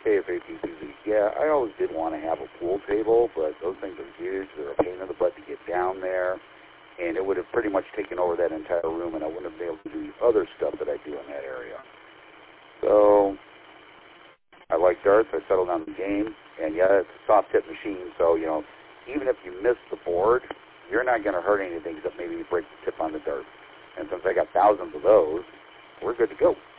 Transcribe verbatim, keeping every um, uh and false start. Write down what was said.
K F A P P V. Yeah, I always did want to have a pool table, but those things are huge. They're a pain in the butt to get down there, and it would have pretty much taken over that entire room, and I wouldn't have been able to do the other stuff that I do in that area. So I like darts. I settled on the game, and yeah, it's a soft tip machine, so, you know, even if you miss the board, you're not going to hurt anything except maybe you break the tip on the dart. And since I got thousands of those, we're good to go.